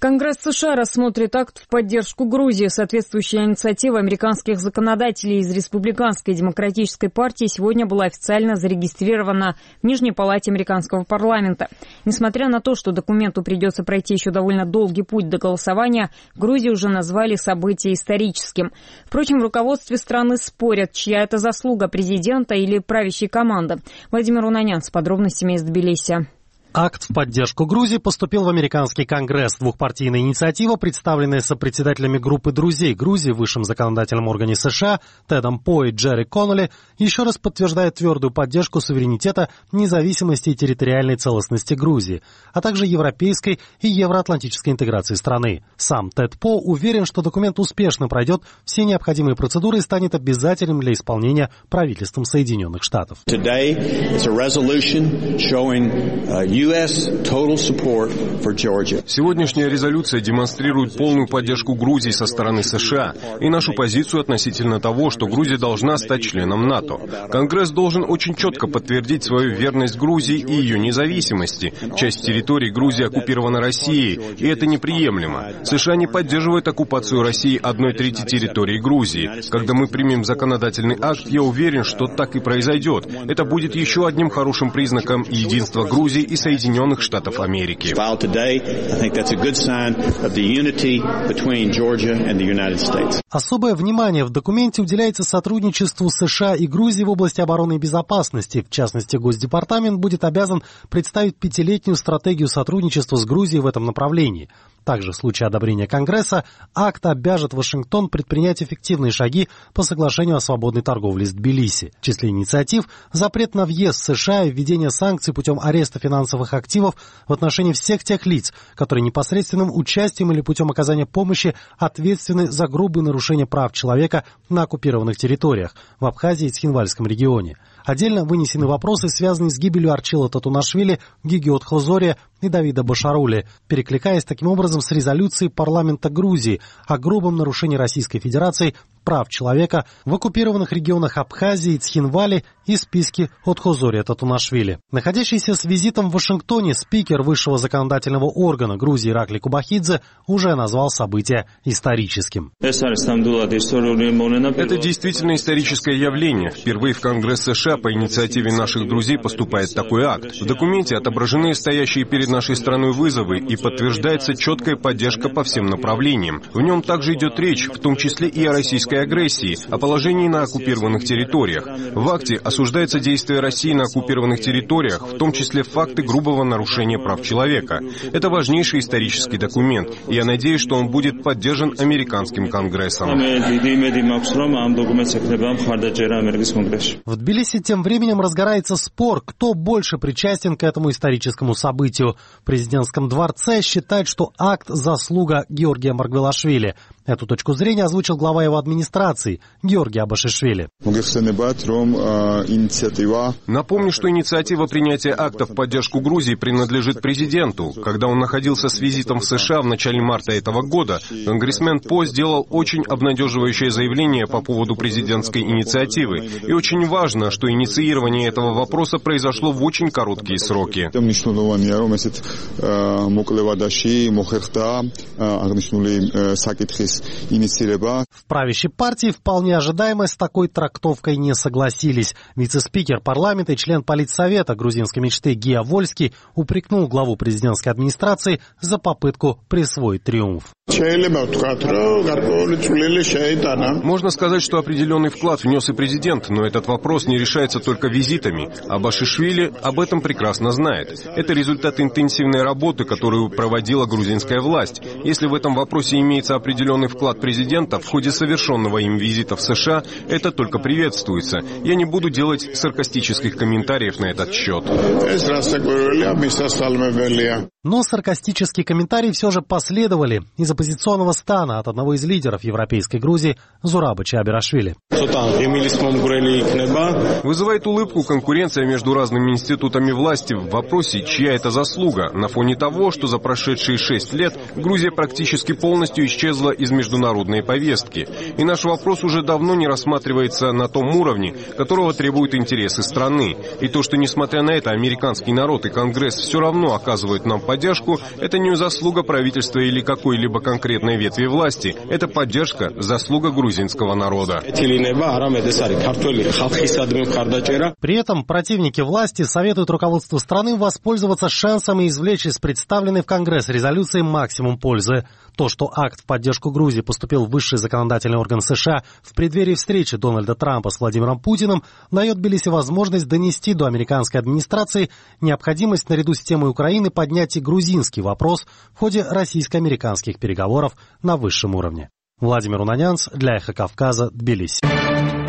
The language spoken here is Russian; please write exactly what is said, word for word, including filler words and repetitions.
Конгресс США рассмотрит акт в поддержку Грузии. Соответствующая инициатива американских законодателей из Республиканской демократической партии сегодня была официально зарегистрирована в Нижней палате американского парламента. Несмотря на то, что документу придется пройти еще довольно долгий путь до голосования, Грузию уже назвали событие историческим. Впрочем, в руководстве страны спорят, чья это заслуга, президента или правящей команды. Владимир Унанян с подробностями из Тбилиси. Акт в поддержку Грузии поступил в американский конгресс. Двухпартийная инициатива, представленная сопредседателями группы друзей Грузии в высшем законодательном органе США Тедом По и Джерри Коннелли, еще раз подтверждает твердую поддержку суверенитета, независимости и территориальной целостности Грузии, а также европейской и евроатлантической интеграции страны. Сам Тед По уверен, что документ успешно пройдет все необходимые процедуры и станет обязательным для исполнения правительством Соединенных Штатов. Сегодняшняя резолюция демонстрирует полную поддержку Грузии со стороны США и нашу позицию относительно того, что Грузия должна стать членом НАТО. Конгресс должен очень четко подтвердить свою верность Грузии и ее независимости. Часть территории Грузии оккупирована Россией, и это неприемлемо. США не поддерживают оккупацию России одной трети территории Грузии. Когда мы примем законодательный акт, я уверен, что так и произойдет. Это будет еще одним хорошим признаком единства Грузии и Соединенных Штатов Америки. Особое внимание в документе уделяется сотрудничеству США и Грузии в области обороны и безопасности. В частности, Госдепартамент будет обязан представить пятилетнюю стратегию сотрудничества с Грузией в этом направлении. Также в случае одобрения Конгресса акт обяжет Вашингтон предпринять эффективные шаги по соглашению о свободной торговле с Тбилиси. В числе инициатив запрет на въезд в США и введение санкций путем ареста финансовых активов в отношении всех тех лиц, которые непосредственным участием или путем оказания помощи ответственны за грубые нарушения прав человека на оккупированных территориях в Абхазии и Цхинвальском регионе. Отдельно вынесены вопросы, связанные с гибелью Арчила Татунашвили, Гиги Отхозория и Давида Башарули, перекликаясь таким образом с резолюцией парламента Грузии о грубом нарушении Российской Федерации прав человека в оккупированных регионах Абхазии и Цхинвали и списке Отхозория Татунашвили. Находящийся с визитом в Вашингтоне спикер высшего законодательного органа Грузии Иракли Кубахидзе уже назвал событие историческим. Это действительно историческое явление. Впервые в Конгресс США по инициативе наших друзей поступает такой акт. В документе отображены стоящие перед нашей страной вызовы и подтверждается четкая поддержка по всем направлениям. В нем также идет речь, в том числе и о российской агрессии, о положении на оккупированных территориях. В акте осуждается действие России на оккупированных территориях, в том числе факты грубого нарушения прав человека. Это важнейший исторический документ, и я надеюсь, что он будет поддержан американским Конгрессом. В Тбилиси тем временем разгорается спор, кто больше причастен к этому историческому событию. В президентском дворце считают, что акт – заслуга Георгия Маргвелашвили. Эту точку зрения озвучил глава его администрации Георгий Абашишвили. Напомню, что инициатива принятия акта в поддержку Грузии принадлежит президенту. Когда он находился с визитом в США в начале марта этого года, конгрессмен По сделал очень обнадеживающее заявление по поводу президентской инициативы. И очень важно, что инициирование этого вопроса произошло в очень короткие сроки. В правящей партии вполне ожидаемо с такой трактовкой не согласились. Вице-спикер парламента и член политсовета грузинской мечты Гия Вольский упрекнул главу президентской администрации за попытку присвоить триумф. Можно сказать, что определенный вклад внес и президент, но этот вопрос не решается только визитами. Абашишвили об этом прекрасно знает. Это результат интенсивной работы, которую проводила грузинская власть. Если в этом вопросе имеется определенный вклад президента в ходе совершенного им визита в США, это только приветствуется. Я не буду делать саркастических комментариев на этот счет. Но саркастические комментарии все же последовали. Из оппозиционного стана от одного из лидеров европейской Грузии Зураба Чиабирашвили. Вызывает улыбку конкуренция между разными институтами власти в вопросе, чья это заслуга, на фоне того, что за прошедшие шесть лет Грузия практически полностью исчезла из международной повестки. И наш вопрос уже давно не рассматривается на том уровне, которого требуют интересы страны. И то, что, несмотря на это, американский народ и Конгресс все равно оказывают нам поддержку, это не заслуга правительства или какой-либо конкретной ветви власти. Это поддержка, заслуга грузинского народа. При этом противники власти советуют руководству страны воспользоваться шансом и извлечь из представленной в Конгресс резолюции максимум пользы. То, что акт в поддержку Грузии поступил в высший законодательный орган США в преддверии встречи Дональда Трампа с Владимиром Путиным, дает Тбилиси возможность донести до американской администрации необходимость наряду с темой Украины поднять и грузинский вопрос в ходе российско-американских переговоров на высшем уровне. Владимир Унанянц для Эхо Кавказа, Тбилиси.